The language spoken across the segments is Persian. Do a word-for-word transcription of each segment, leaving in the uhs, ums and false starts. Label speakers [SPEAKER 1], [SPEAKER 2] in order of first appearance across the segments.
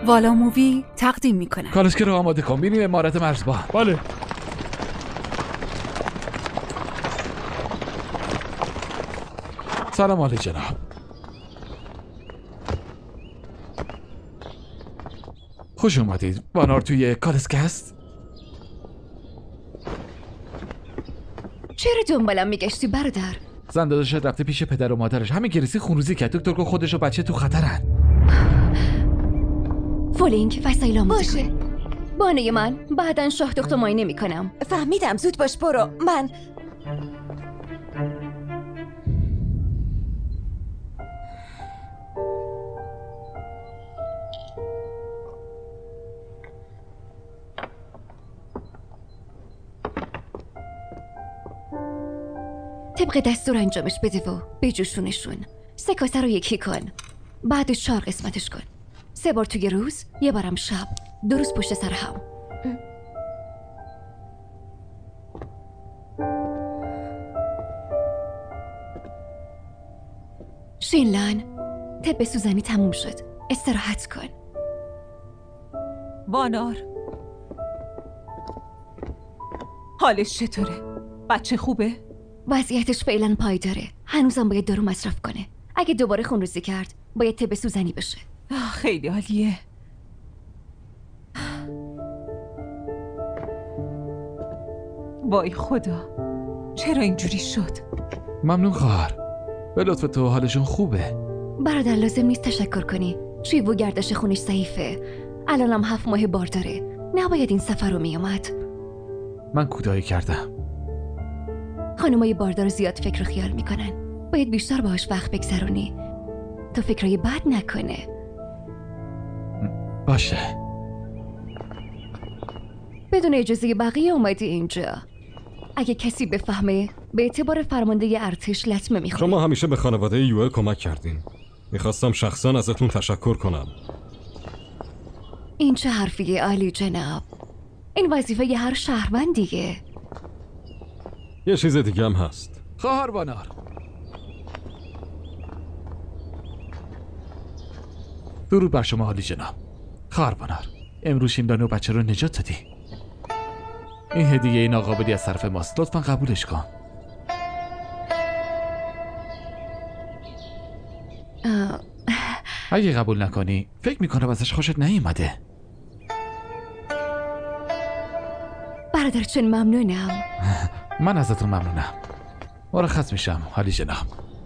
[SPEAKER 1] والا مووی تقدیم میکنه.
[SPEAKER 2] کالسکه رو آماده کن، بینیم امارت مرزبان.
[SPEAKER 3] بله.
[SPEAKER 2] سلام علی جناب. خوش اومدید. وانار توی کالسکه هست؟
[SPEAKER 4] چرا دنبالم میگشتی برادر؟
[SPEAKER 2] زن داداشت رفته پیش پدر و مادرش، همین گریسی خونریزی کرد. دکتر گفت خودش و بچه تو خطرن.
[SPEAKER 4] فولینگ وسایل آماده باشه. بانه من بعدن شاه دخت و ماینه میکنم.
[SPEAKER 5] فهمیدم، زود باش برو. من
[SPEAKER 4] طبق دستور انجامش بده و بجوشونشون. سه کاسه رو یکی کن، بعدش چهار قسمتش کن. سه بار توی روز، یه بارم شب، دو روز پشت سر هم. شینلان، طب سوزنی تموم شد، استراحت کن.
[SPEAKER 5] وانار حالش چطوره؟ بچه خوبه؟
[SPEAKER 4] وضعیتش فعلا پایداره. هنوزم باید دارو مصرف کنه. اگه دوباره خونریزی کرد باید طب سوزنی بشه.
[SPEAKER 5] خیلی عالیه. وای خدا، چرا اینجوری شد؟
[SPEAKER 2] ممنون خواهر، به لطف تو حالشون خوبه.
[SPEAKER 4] برادر لازم نیست تشکر کنی. شیو و گردش خونش ضعیفه. الانم هفت ماه بار داره. نباید این سفر رو میومد.
[SPEAKER 2] من کودایی کردم.
[SPEAKER 4] خانمای باردار زیاد فکر و خیال میکنن. باید بیشتر باهاش وقت بگذرونی تا فکرای بد نکنه.
[SPEAKER 2] باشه.
[SPEAKER 4] بدون اجازه بقیه اومدی اینجا. اگه کسی بفهمه به اعتبار فرمانده ارتش لطمه میخوره.
[SPEAKER 3] شما همیشه به خانواده یوئل کمک کردین. میخواستم شخصا ازتون تشکر کنم.
[SPEAKER 4] این چه حرفیه عالی جناب؟ این وظیفه ی هر شهروندیه.
[SPEAKER 3] یه چیز دیگه هم هست.
[SPEAKER 2] خواهر وانار، درود بر شما عالی جناب. خواهر وانار، امروز شیمدان و بچه رو نجات دادی. این هدیه ناقابلی از طرف ماست، لطفا قبولش کن.
[SPEAKER 4] آه.
[SPEAKER 2] اگه قبول نکنی فکر میکنم ازش خوشت نیومده.
[SPEAKER 4] برادر چون ممنونم.
[SPEAKER 2] من ازتون ممنونم. مرخص میشم عالی جناب.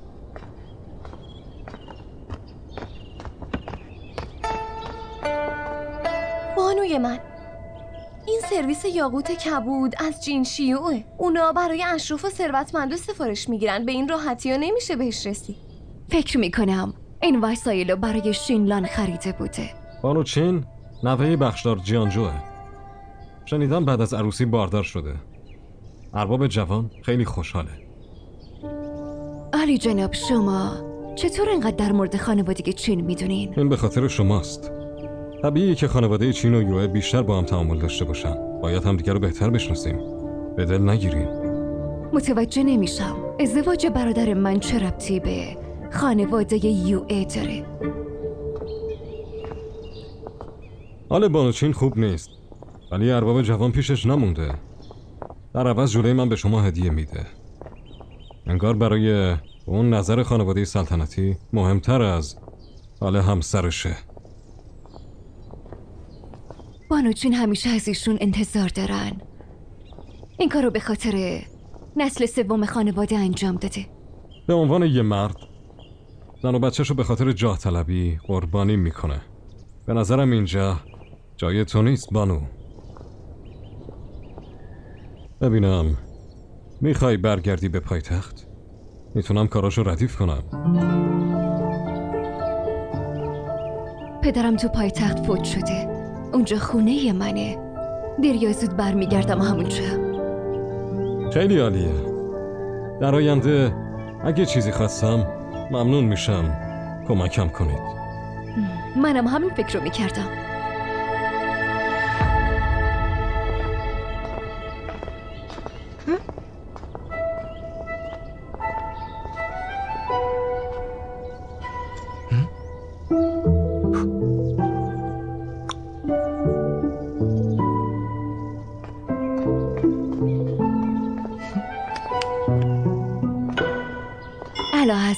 [SPEAKER 6] بانوی من، این سرویس یاقوت کبود از جین شیوعه. اونا برای اشراف و ثروتمندا سفارش میگیرن. به این راحتی ها نمیشه بهش رسید.
[SPEAKER 4] فکر میکنم این وسایل برای شینلان خریده بوده.
[SPEAKER 3] بانو چین نوه بخشدار جیانجوه. شنیدم بعد از عروسی باردار شده. ارباب جوان خیلی خوشحاله.
[SPEAKER 4] علی جناب، شما چطور انقدر در مورد خانوادگی چین میدونین؟
[SPEAKER 3] این به خاطر شماست. طبیعیه که خانواده چین و یوئل بیشتر با هم تعامل داشته باشن. باید هم دیگر رو بهتر بشناسیم. به دل نگیریم.
[SPEAKER 4] متوجه نمیشم ازدواج برادر من چه ربطی به خانواده یوئل داره؟
[SPEAKER 3] حال بانو چین خوب نیست، ولی ارباب جوان پیشش نمونده. در عوض جلوی من به شما هدیه میده. انگار برای اون نظر خانواده سلطنتی مهمتر از حال همسرشه.
[SPEAKER 4] بانو چین همیشه از ایشون انتظار دارن. این کارو به خاطر نسل سوم خانواده انجام داده.
[SPEAKER 3] به عنوان یه مرد زن و بچه‌شو به خاطر جاه طلبی قربانی میکنه. به نظرم اینجا جای تو نیست بانو. ببینم میخوای برگردی به پایتخت؟ میتونم کاراشو ردیف کنم.
[SPEAKER 4] پدرم تو پایتخت فوت شده. اونجا خونه منه. دیر یا زود برمیگردم همونجا.
[SPEAKER 3] خیلی عالیه. در آینده اگه چیزی خواستم ممنون میشم کمکم کنید.
[SPEAKER 4] منم همین فکر رو میکردم.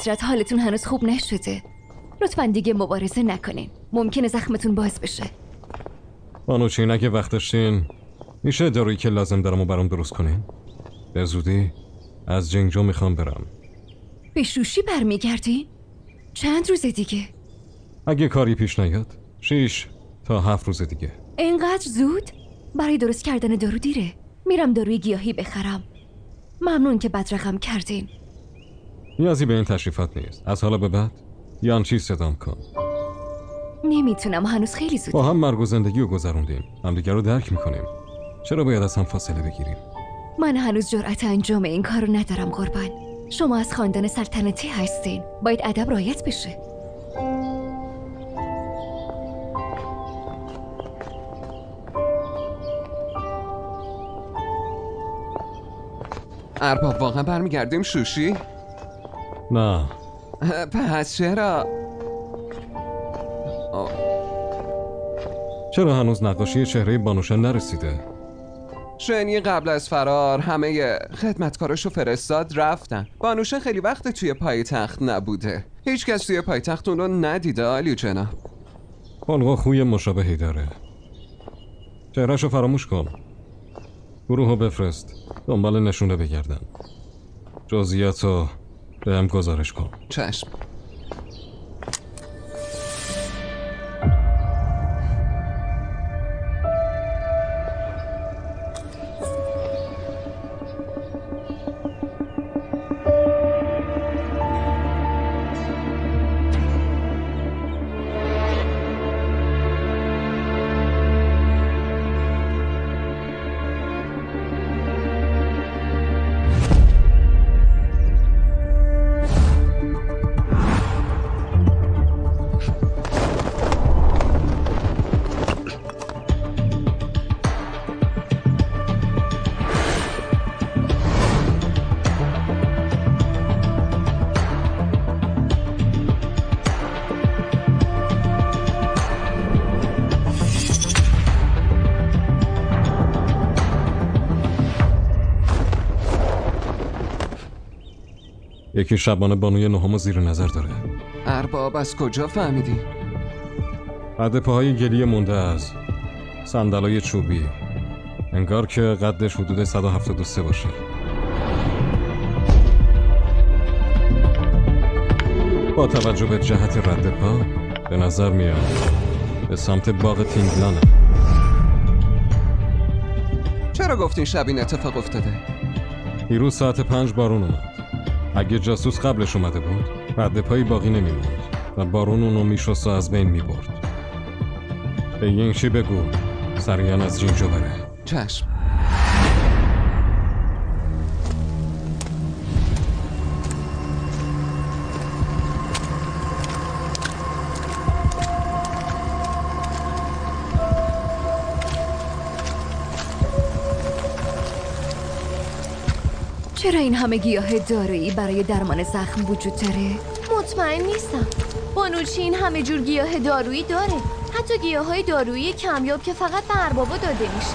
[SPEAKER 4] حضرت حالتون هنوز خوب نشده. لطفاً دیگه مبارزه نکنین. ممکنه زخمتون باز بشه.
[SPEAKER 3] بانوچین اگه وقت داشتین میشه دارویی که لازم دارم و برام درست کنین؟ به زودی از جنگجو میخوام برم.
[SPEAKER 4] به شوشی برمیگردین؟ چند روز دیگه؟
[SPEAKER 3] اگه کاری پیش نیاد شیش تا هفت روز دیگه.
[SPEAKER 4] اینقدر زود؟ برای درست کردن دارو دیره. میرم داروی گیاهی بخرم. ممنون که بدرقم کردین.
[SPEAKER 3] نیازی به این تشریفات نیست. از حالا به بعد یانچی صدام کن.
[SPEAKER 4] نمیتونم، هنوز خیلی زود.
[SPEAKER 3] با هم مرگ و زندگی رو گذروندیم، همدیگر رو درک میکنیم. چرا باید از هم فاصله بگیریم؟
[SPEAKER 4] من هنوز جرأت انجام این کار رو ندارم قربان. شما از خاندان سلطنتی هستین. باید ادب رعایت بشه.
[SPEAKER 7] ارباب واقعا برمیگردیم شوشی؟
[SPEAKER 3] نه.
[SPEAKER 7] پس چرا؟
[SPEAKER 3] چرا هنوز نقاشی چهره بانوشه نرسیده؟
[SPEAKER 7] شنی قبل از فرار همه خدمتکاراشو فرستاد رفتن. بانوشه خیلی وقت توی پایتخت نبوده. هیچ کس توی پایتخت اون رو ندیده عالی جناب.
[SPEAKER 3] خلق خوی مشابهی داره. چهرهشو فراموش کن. گروهو بفرست دنبال نشونه بگردن. جزئیاتو به هم گزارش کن.
[SPEAKER 7] چشم.
[SPEAKER 3] یکی شبانه بانوی نهمو زیر نظر داره.
[SPEAKER 7] ارباب از کجا فهمیدی؟
[SPEAKER 3] قد پاهای گلی مونده از صندلای چوبی. انگار که قدش حدود صد و هفتاد و سه باشه. با توجه به جهت رد پا به نظر میاد به سمت باغ تینگلانه.
[SPEAKER 7] چرا گفتین شب این اتفاق افتاده؟
[SPEAKER 3] دیروز ساعت پنج بارون اومد. اگه جاسوس قبلش اومده بود رد پایی باقی نمیموند و بارون اونو میشست و از بین میبرد. به ینگچی بگو سریعا از جینجو بره.
[SPEAKER 7] چشم.
[SPEAKER 4] چرا این همه گیاه دارویی برای درمان زخم وجود داره؟
[SPEAKER 6] مطمئن نیستم. بانوچین همه جور گیاه دارویی داره. حتی گیاهای دارویی کمیاب که فقط به اربابا داده میشه.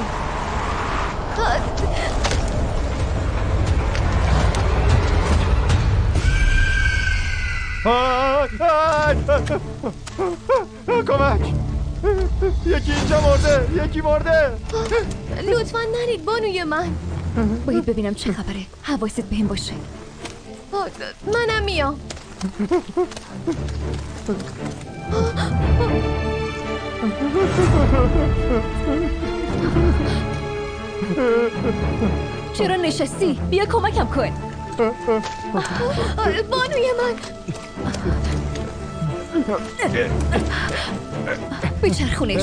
[SPEAKER 8] کمک! یکی اینجا مرده! یکی مرده!
[SPEAKER 6] لطفاً نرید بانوی من.
[SPEAKER 4] باید ببینم چه خبره. حواست بهم باشه.
[SPEAKER 6] منم میام.
[SPEAKER 4] چرا نشستی؟ بیا کمکم کن.
[SPEAKER 6] بانوی من.
[SPEAKER 4] بچرخونش.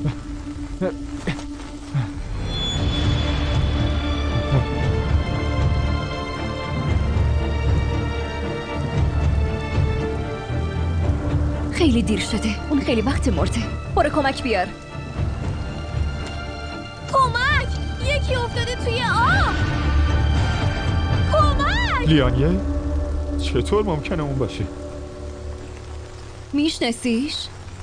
[SPEAKER 4] خیلی دیر شده. اون خیلی وقت مرده. برو کمک بیار.
[SPEAKER 6] کمک! یکی افتاده توی آب. کمک!
[SPEAKER 8] لیانیه؟ چطور ممکنه اون باشه؟
[SPEAKER 4] میشناسیش؟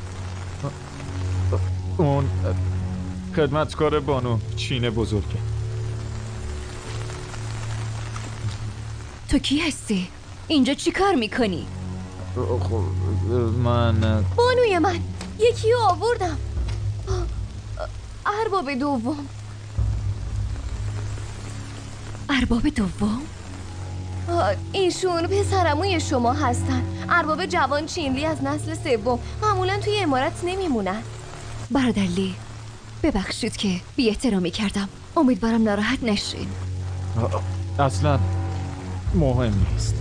[SPEAKER 8] اون خدمتکار بانو چین بزرگه.
[SPEAKER 4] تو کی هستی؟ اینجا چی کار میکنی؟
[SPEAKER 8] خب من
[SPEAKER 6] بانوی من یکی رو آوردم. ارباب دوم.
[SPEAKER 4] ارباب دوم؟
[SPEAKER 6] آه، ایشون پسرعموی شما هستن. ارباب جوان چینلی از نسل سوم. معمولا توی امارت نمیمونن.
[SPEAKER 4] برادر لی، ببخشید که بی احترامی کردم. امیدوارم ناراحت نشین.
[SPEAKER 8] اصلا مهم نیست.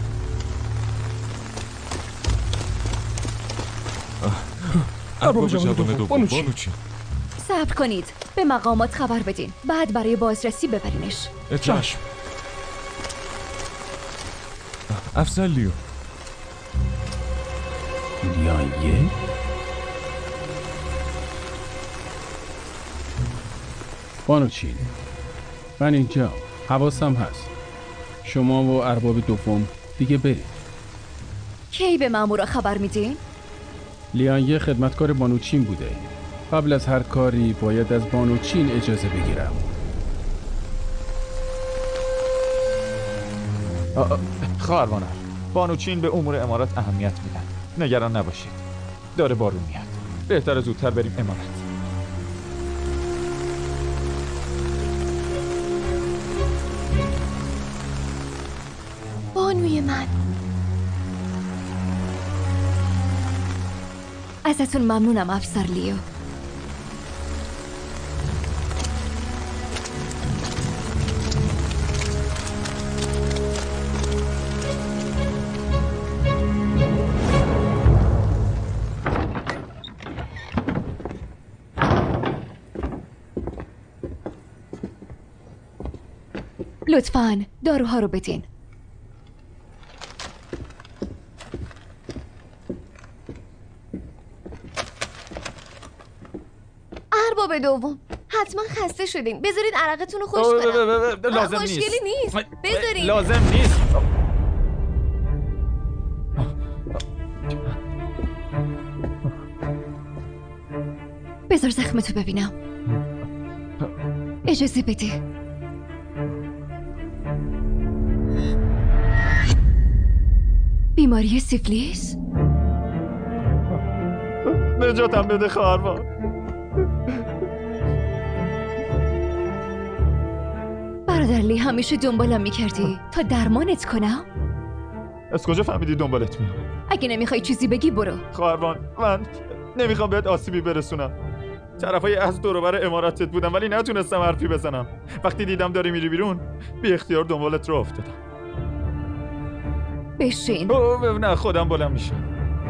[SPEAKER 3] ارباب جوان دوم بانوچین.
[SPEAKER 4] صبر کنید، به مقامات خبر بدین، بعد برای بازرسی ببرینش.
[SPEAKER 3] چشم. افسر لیو.
[SPEAKER 9] لیایه؟ بانوچین، من اینجا، حواسم هست. شما و ارباب دوم دیگه برید.
[SPEAKER 4] کی به مامورا خبر میدین؟
[SPEAKER 9] لیایه خدمتکار بانوچین بوده. قبل از هر کاری باید از بانوچین اجازه بگیرم.
[SPEAKER 8] خواهرمانر، بانوچین به امور امارات اهمیت میدن. نگران نباشید. داره بارون میاد. بهتره زودتر بریم امارت.
[SPEAKER 6] بانوی من.
[SPEAKER 4] ازتون ممنونم افسر لیو. لطفاً داروها رو بدین.
[SPEAKER 6] ارباب دوم، حتما خسته شدین. بذارید عرقتون رو خوش کنم.
[SPEAKER 8] لازم نیست.
[SPEAKER 6] مشکلی نیست. بذارید.
[SPEAKER 8] لازم نیست.
[SPEAKER 4] بذار زخمتو ببینم. اجازه بده. بیماری سیفلیس؟
[SPEAKER 8] نجاتم بده خواهرمان.
[SPEAKER 4] برادر لی، همیشه دنبالم میکردی تا درمانت کنم؟
[SPEAKER 8] از کجا فهمیدی دنبالت میام؟
[SPEAKER 4] اگه نمیخوای چیزی بگی برو.
[SPEAKER 8] خواهرمان، من نمیخوام بهت آسیبی برسونم. طرفای از دور و بر اماراتت بودم ولی نتونستم حرفی بزنم. وقتی دیدم داری میری بیرون بی اختیار دنبالت رو افتادم.
[SPEAKER 4] بشین.
[SPEAKER 8] اوه نه، خودم بلند میشم.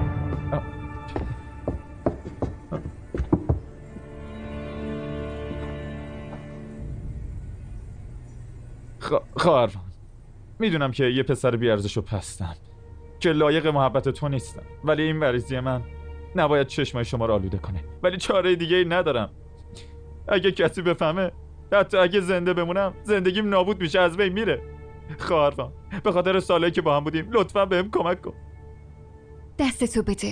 [SPEAKER 8] خواهرمان، میدونم که یه پسر بیارزش و پستم که لایق محبت تو نیستم، ولی این مریضی من نباید چشمای شما رو آلوده کنه. ولی چاره دیگه ای ندارم. اگه کسی بفهمه، حتی اگه زنده بمونم، زندگیم نابود میشه، از بین میره. خواهرمان، به خاطر سالایی که با هم بودیم لطفا بهم کمک کن.
[SPEAKER 4] دستتو بده.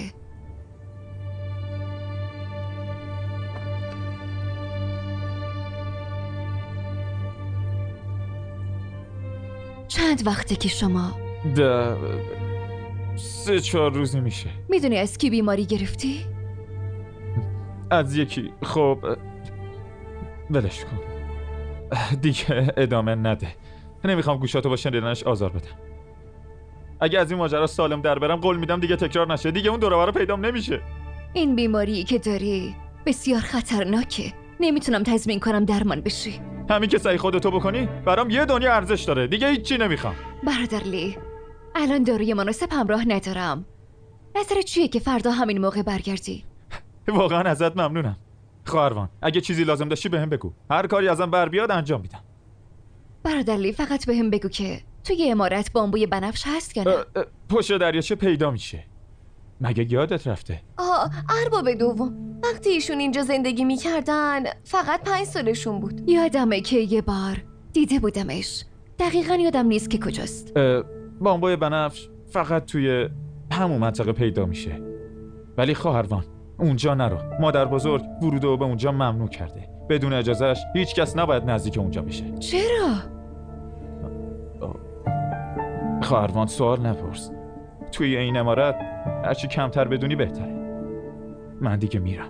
[SPEAKER 4] چند وقته که شما؟
[SPEAKER 8] ده سه چهار روزی میشه.
[SPEAKER 4] میدونی از کی بیماری گرفتی؟
[SPEAKER 8] از یکی. خب ولش کن دیگه، ادامه نده. نمیخوام گوشاتو با شنیدنش آزار بدم. اگه از این ماجرا سالم در برم قول میدم دیگه تکرار نشه. دیگه اون دوروبر پیدام نمیشه.
[SPEAKER 4] این بیماری که داری بسیار خطرناکه. نمیتونم تضمین کنم درمان بشی.
[SPEAKER 8] همین که سعی خودتو بکنی برام یه دنیا ارزش داره. دیگه هیچی نمیخوام.
[SPEAKER 4] برادر لی، الان داروی مناسب همراه ندارم. نظرت چیه که فردا همین موقع برگردی؟
[SPEAKER 8] واقعا ازت ممنونم خواهرمان. اگه چیزی لازم داشتی بهم بگو. هر کاری ازم بر بیاد انجام میدم.
[SPEAKER 4] برادر لی، فقط بهم بگو که توی امارت بامبوی بنفش هست یا نه؟
[SPEAKER 8] پشت دریاچه پیدا میشه. مگه یادت رفته؟
[SPEAKER 6] آه، ارباب دوم، وقتی ایشون اینجا زندگی میکردن فقط پنج سالشون بود.
[SPEAKER 4] یادمه که یه بار دیده بودمش. دقیقا یادم نیست که کجاست.
[SPEAKER 8] بامبوی بنفش فقط توی همون منطقه پیدا میشه. ولی خواهرمان، اونجا نرو. مادر بزرگ ورودو به اونجا ممنوع کرده. بدون اجازهش هیچ کس نباید نزدیک اونجا بشه.
[SPEAKER 4] چرا؟
[SPEAKER 8] خواهرمان سوال نپرس. توی این امارت هرچی کمتر بدونی بهتره. من دیگه میرم.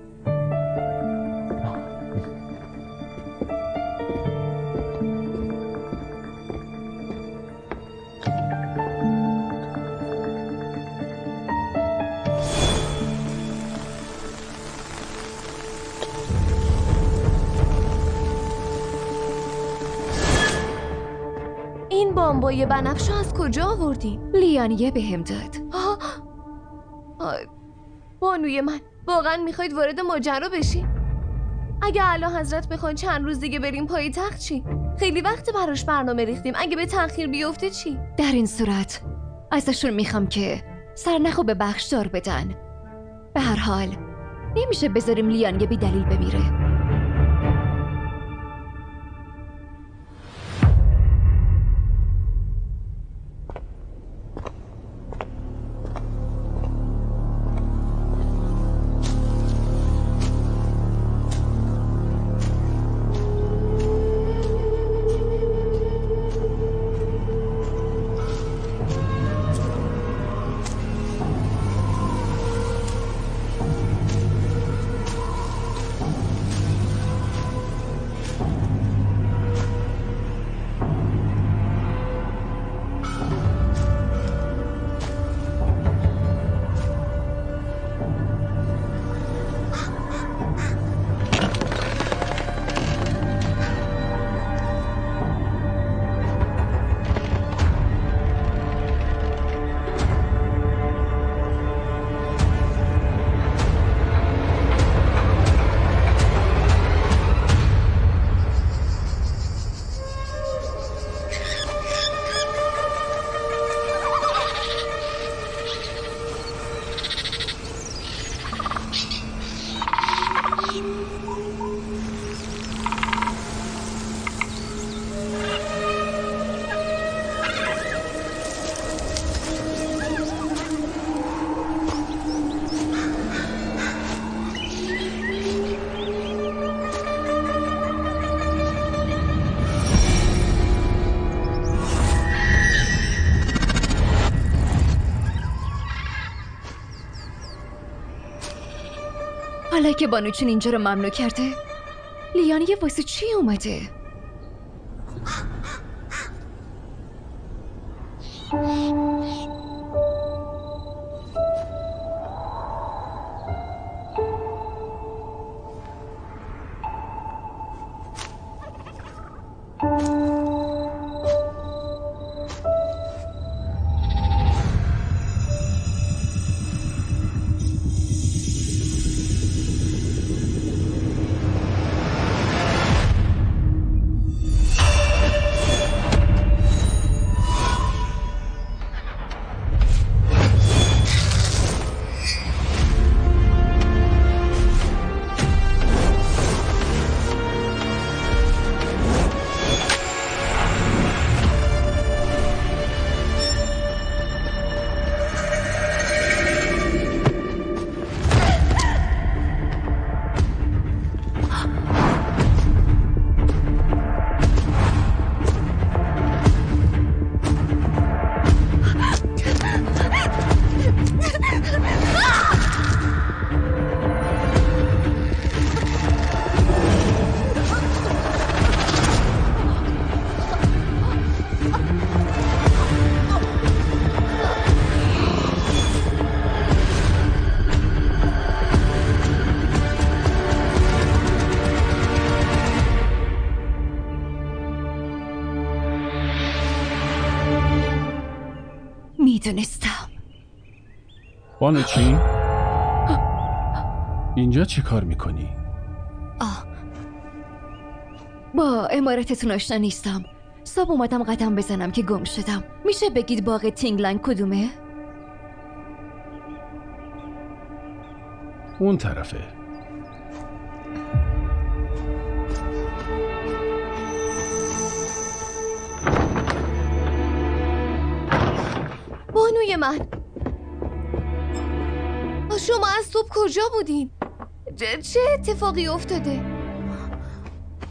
[SPEAKER 6] این بامبای بنفش از کجا آوردین؟
[SPEAKER 4] لیانیه به هم داد.
[SPEAKER 6] آه. آه. بانوی من واقعا میخواید وارد ماجرا بشین؟ اگه اعلی حضرت بخوان چند روز دیگه بریم پای تخت چی؟ خیلی وقت براش برنامه ریختیم. اگه به تأخیر بیفته چی؟
[SPEAKER 4] در این صورت ازشون میخوام که سرنخو به بخشدار بدن. به هر حال نمیشه بذاریم لیانیه بی دلیل بمیره. حالا که بانوچین اینجا رو ممنوع کرده، لیانیه واسه چی اومده؟ میدونستم.
[SPEAKER 9] بانوچین اینجا چی کار میکنی؟
[SPEAKER 4] آه با امارتتون آشنا نیستم. صبح اومدم قدم بزنم که گم شدم. میشه بگید باغ تینگلنگ کدومه؟
[SPEAKER 9] اون طرفه.
[SPEAKER 6] بانوی من، شما از صبح کجا بودین؟ چه اتفاقی افتاده؟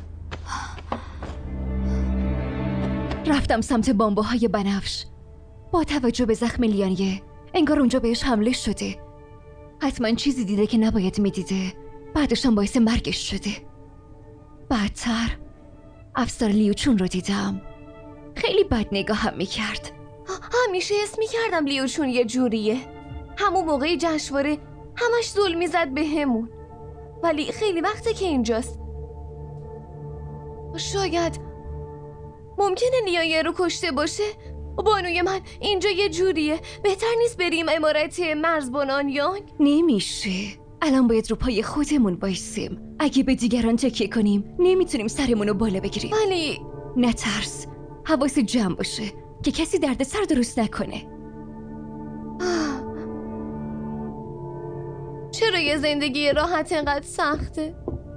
[SPEAKER 4] رفتم سمت بامباهای بنفش. با توجه به زخم لیانیه انگار اونجا بهش حمله شده. حتما چیزی دیده که نباید میدیده، بعدش هم باعث مرگش شده. بعدتر افسر لیوچون رو دیدم، خیلی بد نگاه هم میکرد.
[SPEAKER 6] همیشه اسم میکردم لیوچون یه جوریه. همون موقع جشنواره همش ظلم میزد به همون، ولی خیلی وقته که اینجاست. شاید ممکنه لیایه رو کشته باشه. بانوی من اینجا یه جوریه، بهتر نیست بریم امارت مرزبانان یانگ؟
[SPEAKER 4] نمیشه، الان باید رو پای خودمون بایستیم. اگه به دیگران تکیه کنیم نمیتونیم سرمون رو بالا بگیریم.
[SPEAKER 6] ولی
[SPEAKER 4] نترس، حواس جمع باشه که کسی درد سر درست نکنه.
[SPEAKER 6] چرا یه زندگی راحت انقدر سخته؟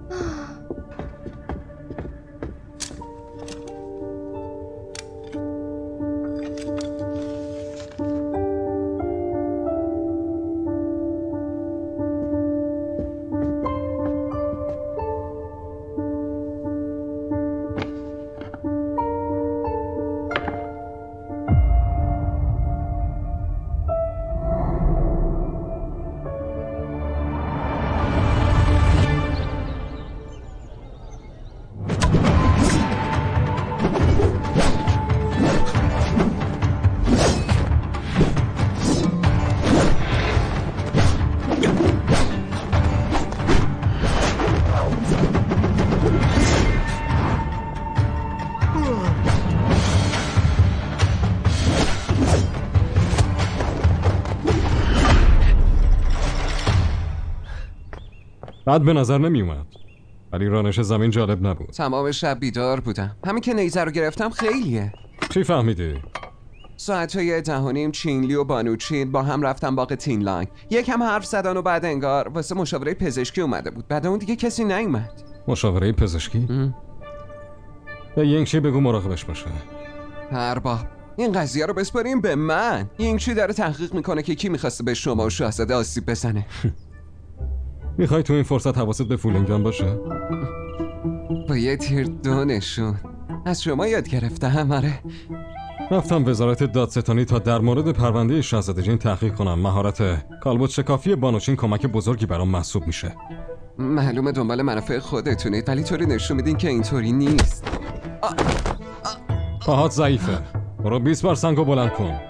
[SPEAKER 3] بعد به نظر نمی اومد، ولی رانش زمین جالب نبود.
[SPEAKER 7] تمام شب بیدار بودم. همین که نیزه رو گرفتم خیلیه.
[SPEAKER 3] چی فهمیدی؟
[SPEAKER 7] ساعتهای ده و نیم چینلی و بانوچین با هم رفتن باغ تین لانگ. یکم حرف زدن و بعد انگار واسه مشاوره پزشکی اومده بود. بعد اون دیگه کسی نیومد.
[SPEAKER 3] مشاوره پزشکی؟ به ینگچی بگو مراقبش باشه.
[SPEAKER 7] ارباب این قضیه رو بسپاریم به من. ینگچی داره تحقیق میکنه که کی میخواسته به شما و شاهزاده آسیب بزنه.
[SPEAKER 3] میخوای تو این فرصت حواست به فولینگان باشه؟
[SPEAKER 7] با یه تیر دو نشون از شما یاد گرفتم. آره
[SPEAKER 3] رفتم وزارت دادستانی تا در مورد پرونده شاهزاده جین تحقیق کنم. مهارت کالبد شکافی بانوچین کمک بزرگی برام محسوب میشه.
[SPEAKER 7] معلومه دنبال منافع خودتونید، ولی طوری نشون میدین که اینطوری نیست.
[SPEAKER 3] پاهات ضعیفه، برو بیست بار سنگو بلند کن.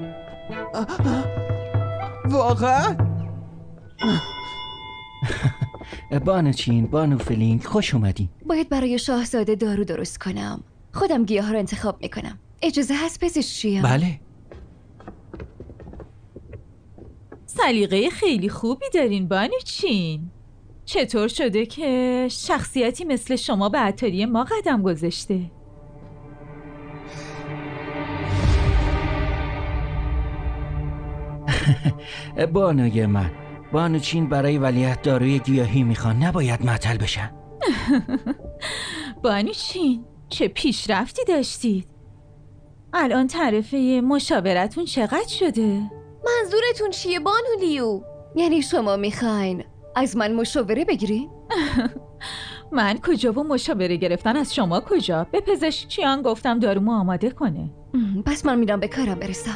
[SPEAKER 7] واقعا؟
[SPEAKER 10] بانوچین، بانو فلینگ، خوش اومدین.
[SPEAKER 4] باید برای شاهزاده دارو درست کنم. خودم گیاه ها رو انتخاب میکنم. اجازه هست پزشکیم؟
[SPEAKER 10] بله.
[SPEAKER 11] سلیقه خیلی خوبی دارین بانوچین. چطور شده که شخصیتی مثل شما به اتاری ما قدم گذاشته؟
[SPEAKER 10] بانوی من، بانوچین برای ولیعهد داروی گیاهی میخوان، نباید معطل بشن.
[SPEAKER 11] بانوچین چه پیشرفتی داشتید؟ الان تعرفه مشاورتون چقدر شده؟
[SPEAKER 6] منظورتون چیه بانو لیو؟
[SPEAKER 4] یعنی شما میخواین از من مشاوره بگیرین؟
[SPEAKER 11] من کجا و مشاوره گرفتن از شما کجا؟ به پزشکیان گفتم دارومو آماده کنه.
[SPEAKER 4] پس من میرم به کارم برسم.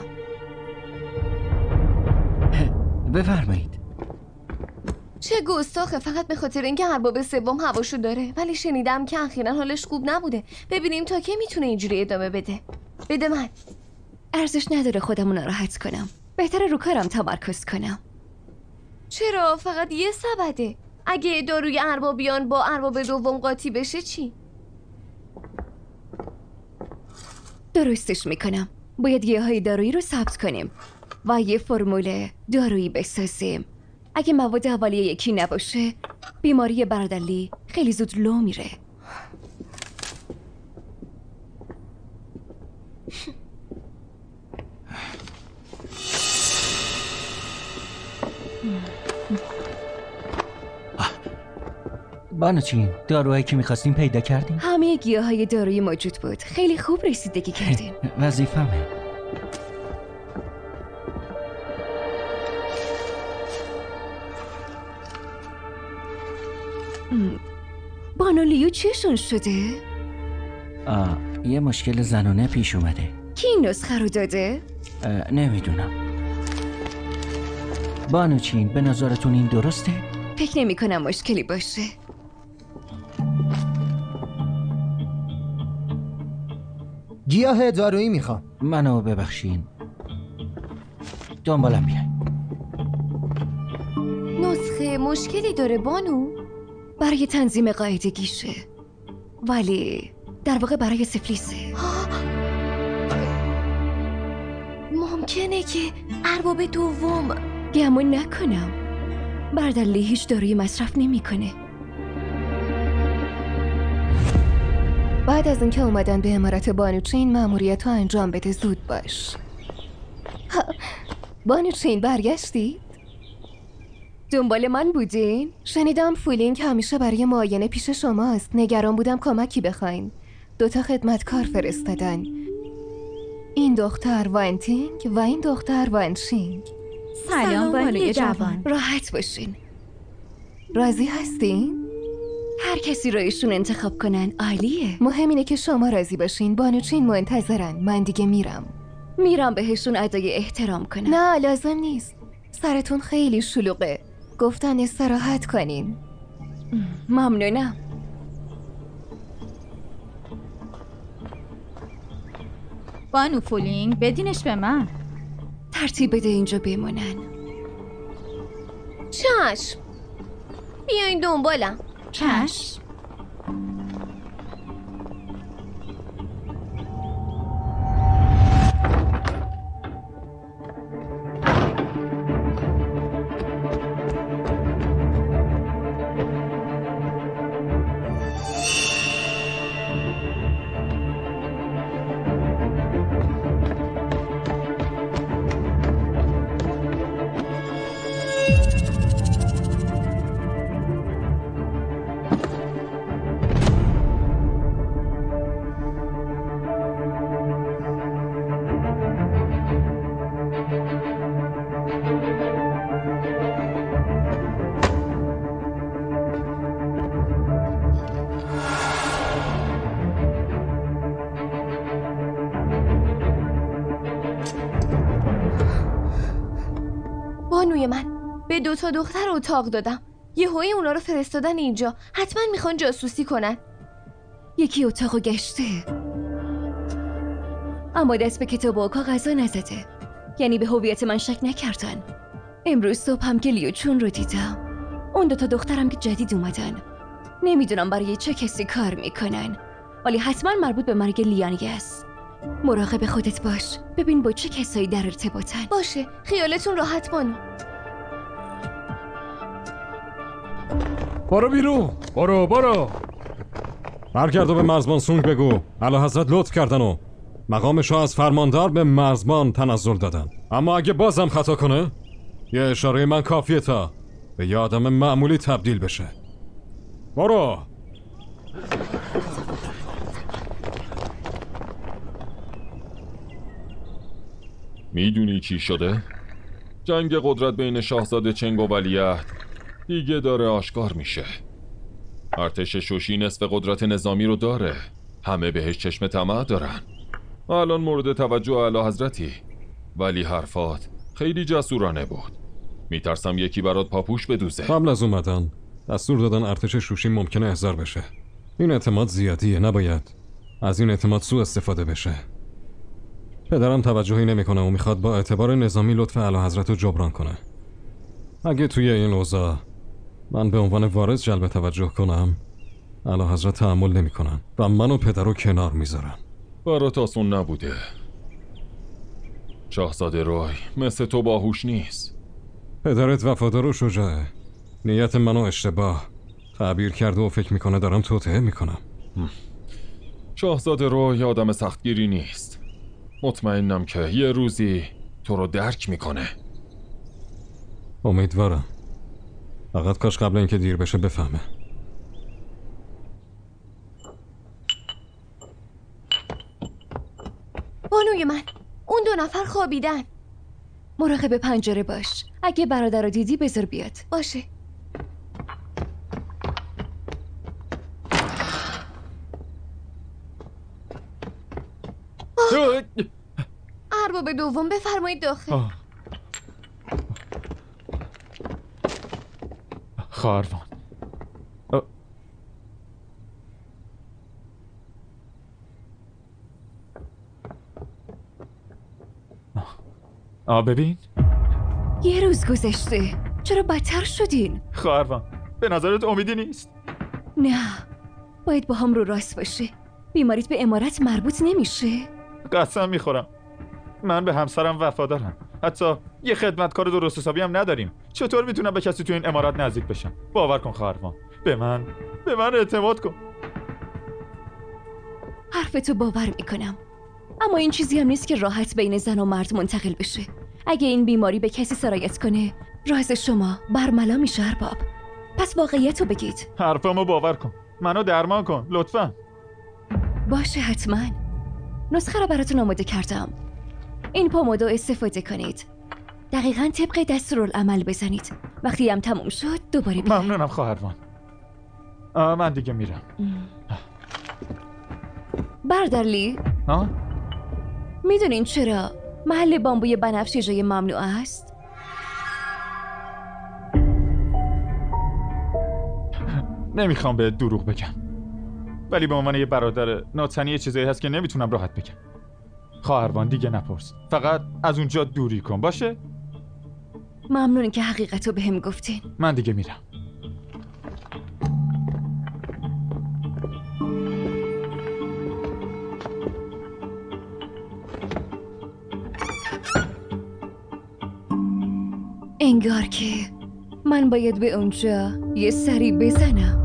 [SPEAKER 10] بفرمایید.
[SPEAKER 6] چه گستاخه، فقط به خاطر اینکه ارباب سوم هواشو داره. ولی شنیدم که اخیراً حالش خوب نبوده. ببینیم تا کی میتونه اینجوری ادامه بده. بده من.
[SPEAKER 4] ارزش نداره خودمو ناراحت کنم. بهتره رو کارم تمرکز کنم.
[SPEAKER 6] چرا؟ فقط یه سبده. اگه داروی اربابیان با ارباب دوم قاطی بشه چی؟
[SPEAKER 4] درستش میکنم. باید گیاهای دارویی رو ثبت کنیم و یه فرمول دارویی بسازیم. اگه مواد اولیه یکی نباشه بیماری برادرلی خیلی زود لو میره.
[SPEAKER 10] بانوچین، داروهایی که میخواستیم پیدا کردیم؟
[SPEAKER 4] همه گیاهای دارویی موجود بود. خیلی خوب رسیدگی کردین.
[SPEAKER 10] وظیفمه.
[SPEAKER 4] بانو لیو چیشون شده؟
[SPEAKER 10] آه، یه مشکل زنانه پیش اومده.
[SPEAKER 4] کی این نسخه رو داده؟
[SPEAKER 10] نمیدونم. بانوچین به نظرتون این درسته؟
[SPEAKER 4] فکر نمی کنم مشکلی باشه.
[SPEAKER 12] گیاه دارویی میخوام.
[SPEAKER 10] منو ببخشین. دنبالم بیاین.
[SPEAKER 6] نسخه مشکلی داره بانو؟
[SPEAKER 4] برای تنظیم قاعدگیشه، ولی در واقع برای سفلیسه.
[SPEAKER 6] ممکنه که ارباب دوم
[SPEAKER 4] گمون نکنم بردلی هیچ دارویی مصرف نمیکنه. بعد از اینکه اومدن به امارت بانوچین مأموریت رو انجام بده، زود باش. بانوچین برگشتید؟ دنبال من بودین؟ شنیدم فولینگ همیشه برای معاینه پیش شماست. نگران بودم کمکی بخواین. دوتا خدمتکار فرستادن، این دختر وانتینگ و این دختر وانشینگ.
[SPEAKER 11] سلام بانوی جوان.
[SPEAKER 4] راحت باشین. راضی هستین؟ هر کسی رو ایشون انتخاب کنن عالیه. مهم اینه که شما راضی باشین. بانوچین منتظرن. من دیگه میرم. میرم بهشون ادای احترام کنم. نه لازم نیست. سرتون خیلی شلوغه. گفتن استراحت کنین. ممنونم.
[SPEAKER 11] بانو فولینگ بدینش به من.
[SPEAKER 4] ترتیب بده اینجا بمونن.
[SPEAKER 6] چشم، بیاین دنبالم.
[SPEAKER 11] چشم.
[SPEAKER 6] بانوی من، به دو تا دختر اتاق دادم. یهویی اونا رو فرستادن اینجا. حتما میخوان جاسوسی کنن.
[SPEAKER 4] یکی اتاقو گشته، اما دست به کتاب و کاغذا نزده. یعنی به هویت من شک نکردن. امروز صبح هم که لیو چون رو دیدم. اون دو تا دخترم که جدید اومدن. نمیدونم برای چه کسی کار میکنن، ولی حتما مربوط به مرگ لیانگه است. مراقب خودت باش. ببین با چه کسایی در ارتباطن.
[SPEAKER 6] باشه، خیالتون راحت بانو.
[SPEAKER 2] برو بیرون. برو برو.
[SPEAKER 3] برگرد و به مرزبان سونگ بگو اعلیحضرت لطف کردن و مقامش رو از فرماندار به مرزبان تنزل دادن. اما اگه بازم خطا کنه، یه اشاره من کافیه تا به یه آدم معمولی تبدیل بشه. برو.
[SPEAKER 13] میدونی چی شده؟ جنگ قدرت بین شاهزاده چنگ و ولیعهد دیگه داره آشکار میشه. ارتش شوشی نصف قدرت نظامی رو داره. همه بهش چشم طمع دارن. الان مورد توجه اعلیحضرتی، ولی حرفات خیلی جسورانه بود. میترسم یکی برات پاپوش بدوزه.
[SPEAKER 3] قبل از اومدن دستور دادن ارتش شوشی ممکنه احضار بشه. این اعتماد زیادیه، نباید از این اعتماد سوء استفاده بشه. پدرم توجهی نمیکنه و میخواد با اعتبار نظامی لطف اعلیحضرت رو جبران کنه. اگه توی این اوضاع من به عنوان وارث جلب توجه کنم، اعلیحضرت تحمل نمیکنن و منو پدر رو کنار میذارن.
[SPEAKER 13] برات آسون نبوده. شاهزاده روی مثل تو باهوش نیست.
[SPEAKER 3] پدرت وفادار و شجاعه. نیت منو اشتباه تعبیر کرده و فکر میکنه دارم توطئه میکنم.
[SPEAKER 13] شاهزاده روی آدم سختگیری نیست. مطمئنم که یه روزی تو رو درک میکنه.
[SPEAKER 3] امیدوارم. فقط کاش قبل اینکه دیر بشه بفهمه.
[SPEAKER 6] بانوی من، اون دو نفر خوابیدن.
[SPEAKER 4] مراقب پنجره باش. اگه برادر رو دیدی بذار بیاد.
[SPEAKER 6] باشه. صبح دوم بفرمایید داخل.
[SPEAKER 8] آه. خواهروان. آه. آه ببین
[SPEAKER 4] یه روز گذشته، چرا بدتر شدین؟
[SPEAKER 8] خواهروان به نظرت امیدی نیست؟
[SPEAKER 4] نه، باید با هم رو راست باشه. بیماریت به امارت مربوط نمیشه.
[SPEAKER 8] قسم میخورم من به همسرم وفادارم. حتی یه خدمتکار درست حسابی هم نداریم. چطور میتونم به کسی تو این امارات نزدیک بشم؟ باور کن خواهروان، به من به من اعتماد کن.
[SPEAKER 4] حرفتو باور میکنم، اما این چیزی هم نیست که راحت بین زن و مرد منتقل بشه. اگه این بیماری به کسی سرایت کنه، راز شما برملا میشه ارباب. پس واقعیتو بگید.
[SPEAKER 8] حرفمو باور کن، منو درمان کن لطفا.
[SPEAKER 4] باشه حتما. نسخه رو براتون آماده کردم. این پومادو استفاده کنید. دقیقاً طبق دستورالعمل بزنید. وقتی هم تموم شد دوباره بیاید.
[SPEAKER 8] ممنونم خواهروان. آه من دیگه میرم.
[SPEAKER 4] برادرلی،
[SPEAKER 8] ها؟
[SPEAKER 4] میدونین چرا محل بامبوی بنفش جای ممنوع است؟
[SPEAKER 8] نمیخوام به دروغ بگم، ولی به عنوان یه برادر ناتنی یه چیزایی هست که نمیتونم راحت بگم. خواهروان دیگه نپرس، فقط از اونجا دوری کن باشه؟
[SPEAKER 4] ممنون که حقیقتو به هم گفتین.
[SPEAKER 8] من دیگه میرم.
[SPEAKER 4] انگار که من باید به اونجا یه سری بزنم.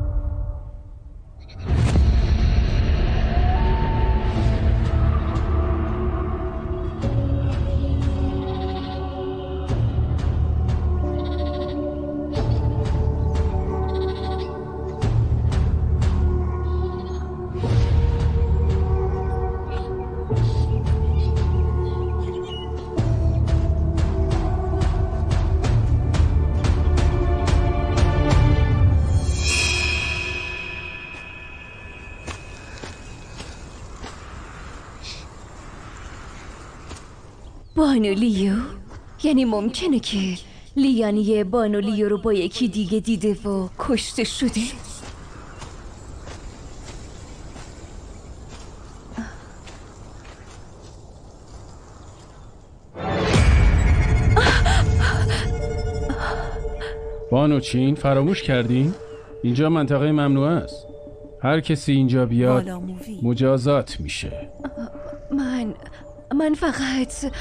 [SPEAKER 4] بانو لیو؟ یعنی ممکنه که لیانی بانو لیو رو با یکی دیگه دیده و کشته شده؟
[SPEAKER 9] بانو چین فراموش کردین؟ اینجا منطقه ممنوع است. هر کسی اینجا بیاد مجازات میشه.
[SPEAKER 4] من من فقط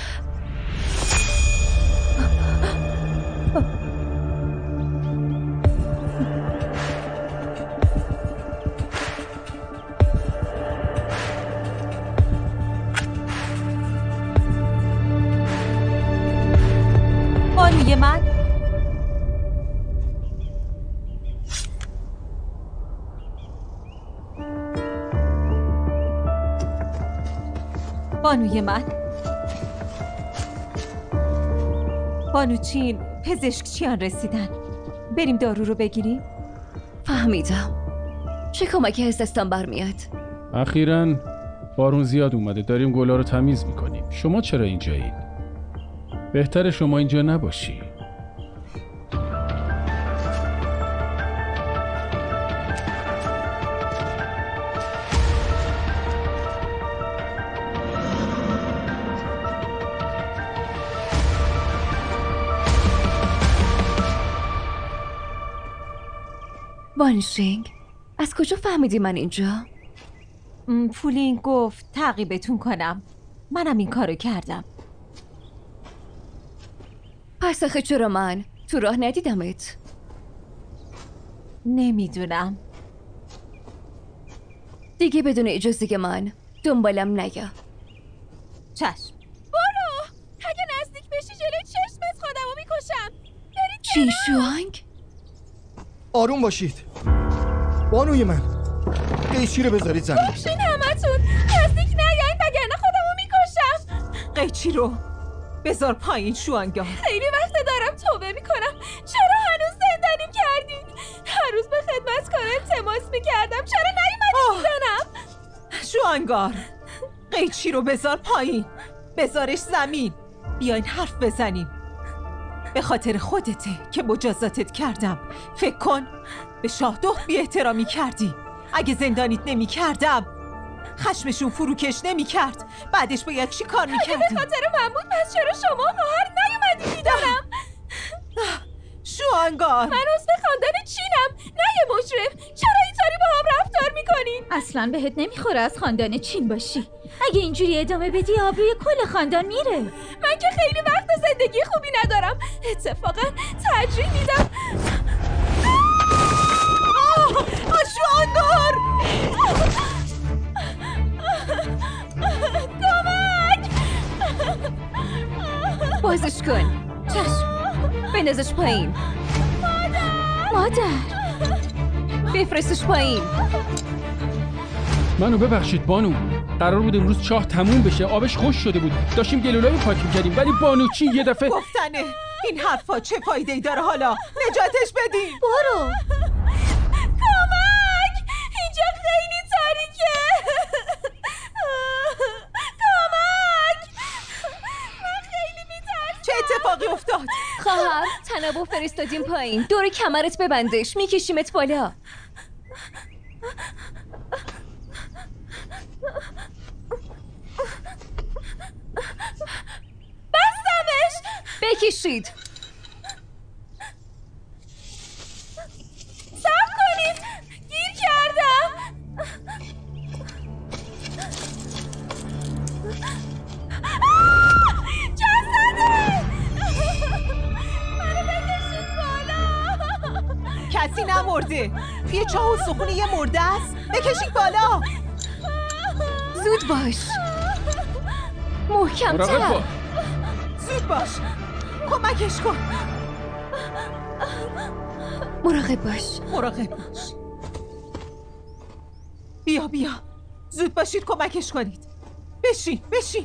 [SPEAKER 5] بانوی من بانوی من بانوچین پزشکچیان رسیدن. بریم دارو رو بگیریم؟
[SPEAKER 4] فهمیدم. چه کمکی از دستم برمیاد؟
[SPEAKER 9] اخیراً بارون زیاد اومده، داریم گلا رو تمیز میکنیم. شما چرا اینجایید؟ بهتر شما اینجا نباشی.
[SPEAKER 4] وانشینگ، از کجا فهمیدی من اینجا؟
[SPEAKER 5] پولین گفت تعقیبتون کنم. منم این کارو کردم.
[SPEAKER 4] پس آخه چرا من تو راه ندیدمت؟
[SPEAKER 5] نمیدونم.
[SPEAKER 4] دیگه بدون اجازه من دنبالم نیا.
[SPEAKER 5] چشم.
[SPEAKER 6] برو! اگه نزدیک بشی جلوی چشمت خودمو میکشم. برید
[SPEAKER 4] چی شوانگ؟
[SPEAKER 12] آروم باشید. بانوی من، قیچی رو بذارید زمین.
[SPEAKER 6] بخشین همتون، نزدیک نیاین وگرنه خودمو میکشم.
[SPEAKER 5] قیچی رو بذار پایین شوانگا.
[SPEAKER 6] خیلی وقت دارم توبه میکنم. چرا هنوز زندانی کردین؟ هر روز به خدمتکار التماس میکردم. چرا نیومدی میزنم؟
[SPEAKER 5] شوانگار، قیچی رو بذار پایین. بذارش زمین. بیاین حرف بزنیم. به خاطر خودته که مجازاتت کردم. فکر کن به شاه دخت بی احترامی کردی. اگه زندانیت نمی کردم خشمشون فروکش نمی کرد. بعدش با یک چی کار می کردی؟
[SPEAKER 6] به خاطر من بود، پس چرا شما خواهر نیومدی دیدارم؟
[SPEAKER 5] شوهنگار،
[SPEAKER 6] من عضو خاندان چینم، نه یه مجرم. چرا اینطوری با هم رفتار میکنین؟
[SPEAKER 11] اصلا بهت نمیخوره از خاندان چین باشی. اگه اینجوری ادامه بدی آبروی کل خاندان میره.
[SPEAKER 6] من که خیلی وقت زندگی خوبی ندارم. اتفاقا ترجیح میدم.
[SPEAKER 5] شوهنگار،
[SPEAKER 6] کمک!
[SPEAKER 4] بازش کن. چشم، بندازش پایین.
[SPEAKER 6] مادر!
[SPEAKER 4] مادر بفرستش پایین.
[SPEAKER 9] منو ببخشید بانو، قرار بود امروز چاه تموم بشه، آبش خوش شده بود، داشتیم گلولای پاک می‌کردیم، ولی بانو چی یه دفعه
[SPEAKER 5] گفتنه. این حرفا چه فایده‌ای داره؟ حالا نجاتش بدین.
[SPEAKER 6] برو. کمک! اینجا خیلی تاریکه. کمک! من خیلی میترسم.
[SPEAKER 5] چه اتفاقی افتاد؟
[SPEAKER 4] خواهر، تنابو فرستادیم پایین. دور کمرت ببندش، میکشیمت بالا.
[SPEAKER 6] بستمش!
[SPEAKER 4] بکشید.
[SPEAKER 6] صبر کنید، گیر کردم. جسده! منو بکشید بالا.
[SPEAKER 5] کسی نمرده. یه چاه استخونی یه مرده است. بکشید بالا.
[SPEAKER 4] زود باش. محکم
[SPEAKER 9] مراقب
[SPEAKER 4] تر.
[SPEAKER 9] باش.
[SPEAKER 5] زود باش. کمکش کن.
[SPEAKER 4] مراقب باش.
[SPEAKER 5] مراقب باش. بیا بیا. زود باشید کمکش کنید. بشین بشین.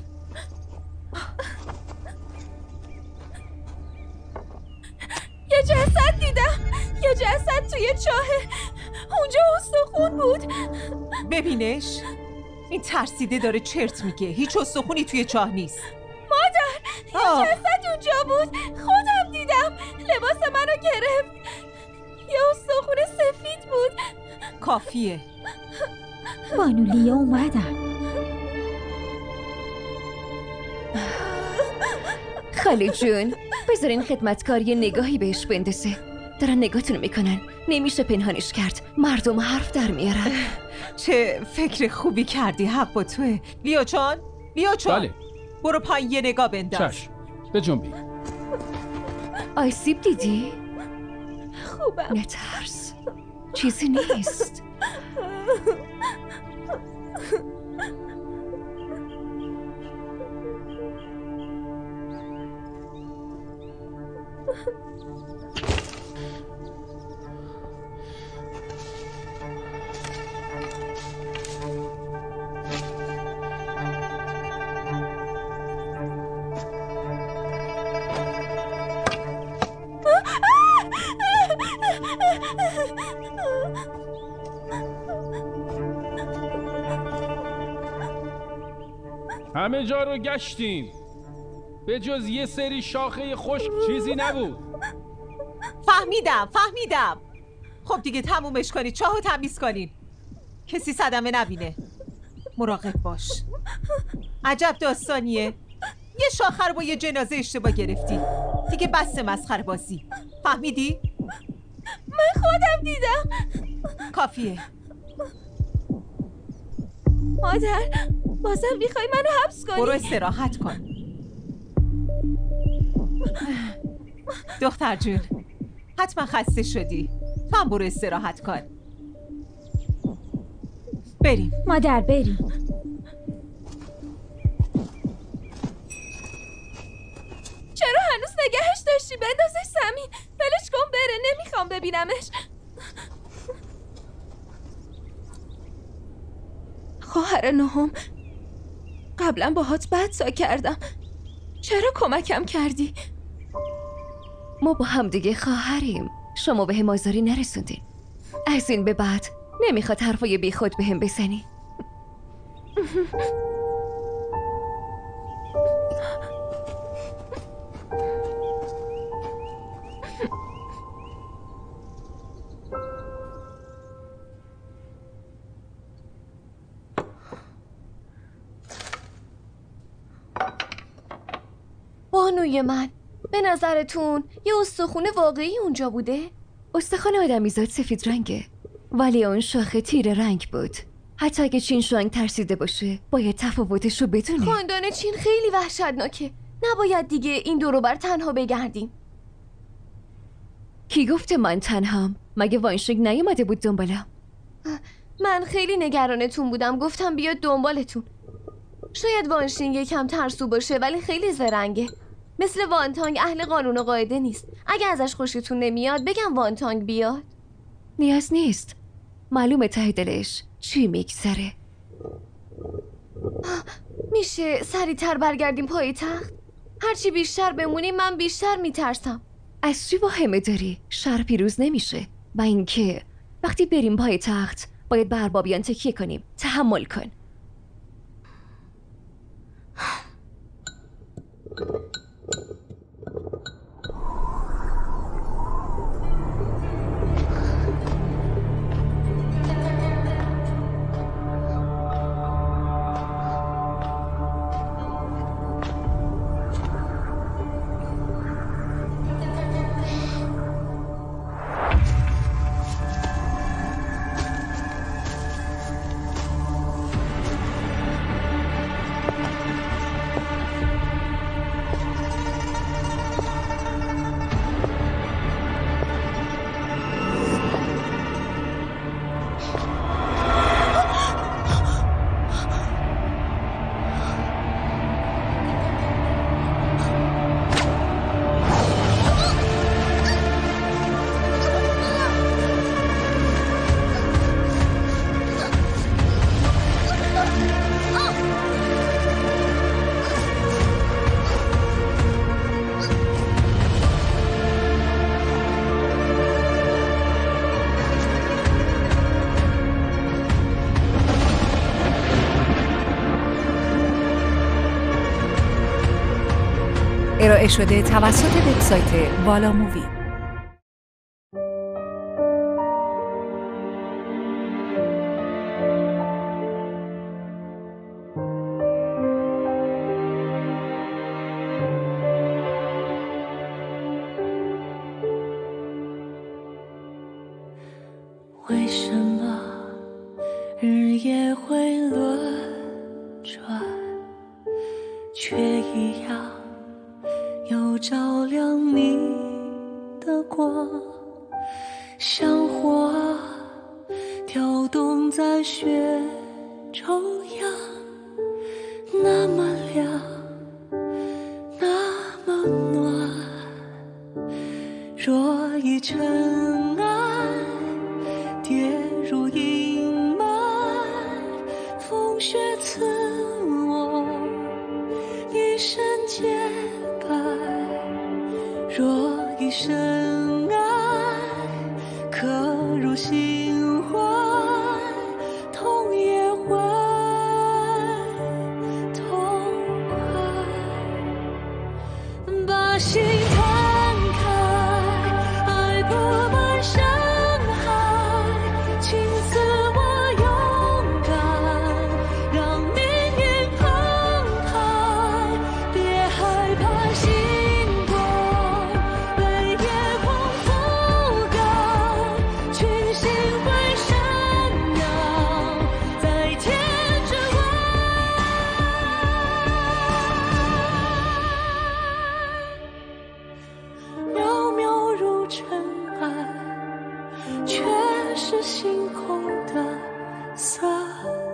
[SPEAKER 6] یه جسد دیدم. یه جسد توی چاهه. اونجا استخون بود.
[SPEAKER 5] ببینش. این ترسیده داره چرت میگه. هیچ استخونی توی چاه نیست.
[SPEAKER 6] مادر، یه جسد اونجا بود. خودم دیدم. لباس منو گرفت. یه استخون سفید بود.
[SPEAKER 5] کافیه.
[SPEAKER 11] بانولیا اومدن.
[SPEAKER 4] خاله جون، بذارین خدمتکار یه نگاهی بهش بندازه. دارن نگاهتون میکنن. نمیشه پنهانش کرد. مردم حرف در میارن.
[SPEAKER 5] چه فکر خوبی کردی. حق با توه. لیو چون لیو چون
[SPEAKER 9] بله.
[SPEAKER 5] برو پایین یه نگاه بنداز.
[SPEAKER 9] چشم، به جنبی.
[SPEAKER 4] آسیب دیدی؟
[SPEAKER 6] خوبم.
[SPEAKER 4] نترس، چیزی نیست.
[SPEAKER 9] همه جا رو گشتیم، به جز یه سری شاخه خشک چیزی نبود.
[SPEAKER 5] فهمیدم فهمیدم. خب دیگه تمومش کنید. چاهو تمیز کنین. کسی صدمه نبینه. مراقب باش. عجب داستانیه. یه شاخه رو با یه جنازه اشتباه گرفتی. دیگه بس مسخره بازی. فهمیدی؟
[SPEAKER 6] من خودم دیدم.
[SPEAKER 5] کافیه.
[SPEAKER 6] مادر، بازم میخوای منو حبس کنی؟
[SPEAKER 5] برو استراحت کن. دختر جون، حتما خسته شدی. تو هم برو استراحت کن. بریم.
[SPEAKER 11] مادر بریم.
[SPEAKER 6] چرا هنوز نگهش داشتی؟ بندازش زمین. ولش کن بره. نمیخوام ببینمش. خواهر نهم، قبلا باهات بد سا کردم. چرا کمکم کردی؟
[SPEAKER 4] ما با هم دیگه خواهریم. شما به هم آزاری نرسوندین. از این به بعد نمیخواد حرفای بی خود به هم بزنی.
[SPEAKER 6] بانوی من، به نظرتون یه استخونه واقعی اونجا بوده؟
[SPEAKER 4] استخوان آدمیزاد سفید رنگه، ولی اون شاخه تیره رنگ بود. حتی اگه چین شوانگ ترسیده باشه باید تفاوتش رو بدونه.
[SPEAKER 6] خاندان چین خیلی وحشتناکه. نباید دیگه این دورو بر تنها بگردیم.
[SPEAKER 4] کی گفته من تنهام؟ مگه وانشینگ نیومده بود دنبالم؟
[SPEAKER 6] من خیلی نگرانتون بودم، گفتم بیاد دنبالتون. شاید وانشینگ یکم ترسو باشه ولی خیلی زرنگه. مثل وانتانگ اهل قانون و قاعده نیست. اگه ازش خوشتون نمیاد بگم وانتانگ بیاد.
[SPEAKER 4] نیاز نیست، معلومه ته دلش چی میگذره.
[SPEAKER 6] میشه سریعتر برگردیم پای تخت؟ هرچی بیشتر بمونیم من بیشتر میترسم.
[SPEAKER 4] از چی واهمه داری؟ شهر پیروز نمیشه. و اینکه وقتی بریم پای تخت باید به اربابیان تکیه کنیم. تحمل کن.
[SPEAKER 1] ارائه شده توسط وبسایت والا مووی.
[SPEAKER 14] 为什么日夜会轮转，却一样又照亮你的光，像火跳动在雪中央，那么亮，那么暖。若已尘埃跌入阴霾，风雪刺我一身洁白。若已深爱，刻入心怀，痛也会痛快。把心摊开，爱布满深海，请赐我勇敢，让命运澎湃。别害怕星光被夜空覆盖，群星会闪耀在天之外。渺渺如尘埃，却是星空的色彩。